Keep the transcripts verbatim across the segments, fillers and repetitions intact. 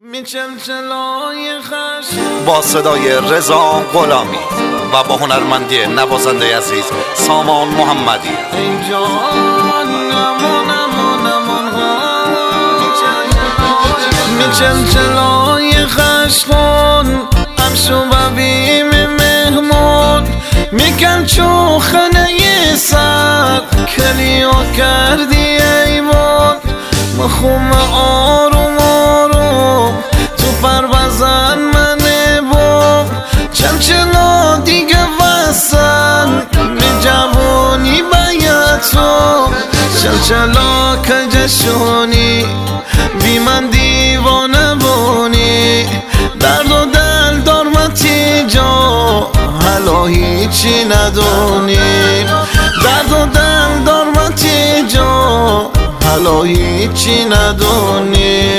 با صدای رضا غلامی و با هنرمندی نوازنده عزیز سامان محمدی. میچلچلای خشخون امشو ببیم مهمون میکن چو خنه سر کلیو کردی ایوان مخوم آروم آروم تو پروازن منه بوم چلچلا دیگه وصل می جوانی باید تو چلچلا کجشونی بی من دیوانه بونی درد و دل دارمتی جا حالا هیچی ندونی درد و دل دارمتی جا حالا هیچی ندونی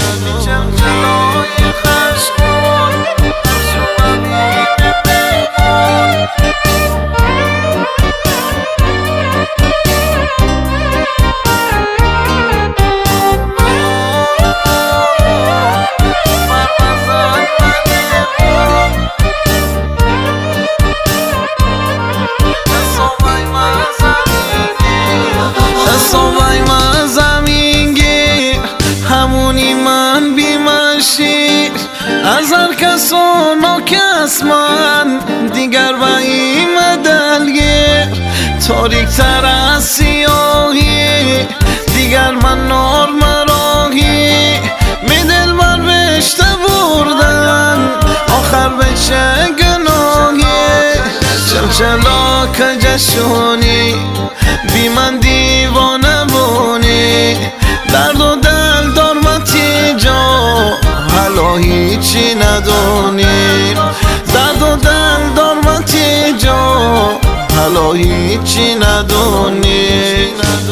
از هر کس و ناکس من دیگر و این دلگیر تاریک تر از سیاهی دیگر من نار مراهی می دل بر بشته بردن آخر به چه گناهی چلچلا کجشونی بی من دیوانه بونی درد و دل دارمتی جا حالا هیچی ندونی درد و دل دارمتی جا حالا هیچی ندونی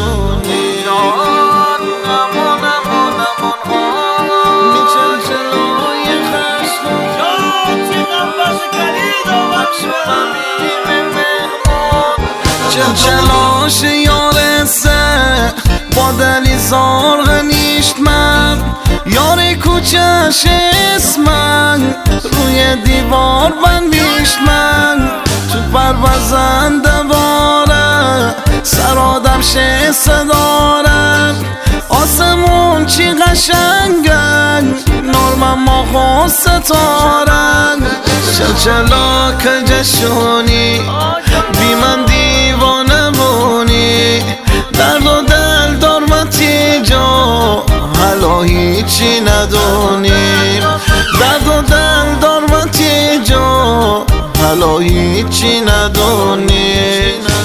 چلچلاش یار سه با دلی زار غنیشت من یار کوچش اسمن روی دیوار بندیشت من تو پروازن دواره سر آدم شسته داره آسمون چی قشنگن نرمم ما خواه ستارن چلچلا کجشونی بی من دیوانه بونی درد و دل دارمتی جا حالا هیچی ندونی درد و دل دارمتی جا حالا هیچی ندونی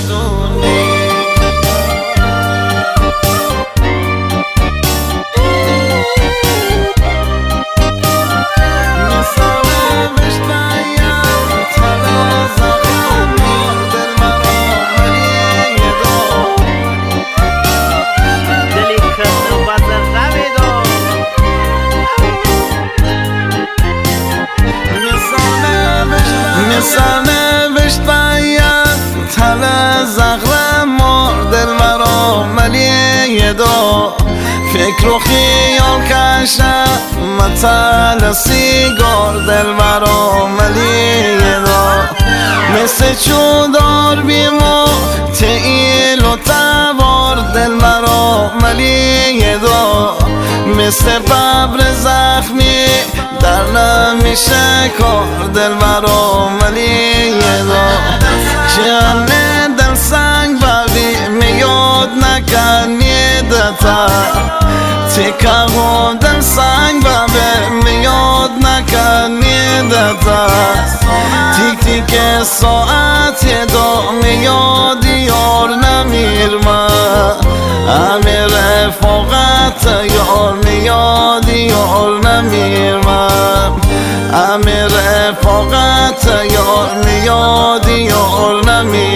سرنوشت باید تل زغر مار دل مرا ملیه دا فکر و خیال کشم متل سیگار دل مرا ملیه دا مثل چودار بیمو تیل و تبار دل مرا ملیه دا مثل ببر زخمی در نمیشه کار دل مرا ملیه دا جانه دل سنگ ببی میاد نکنی دتا تیکه و دل سنگ ببی میاد نکنی دتا تیک تیک ساعت دا میاد یار نمیر من همه رفاقت یار میاد یار نمیر من همه رفاقت یار میاد یار نمیر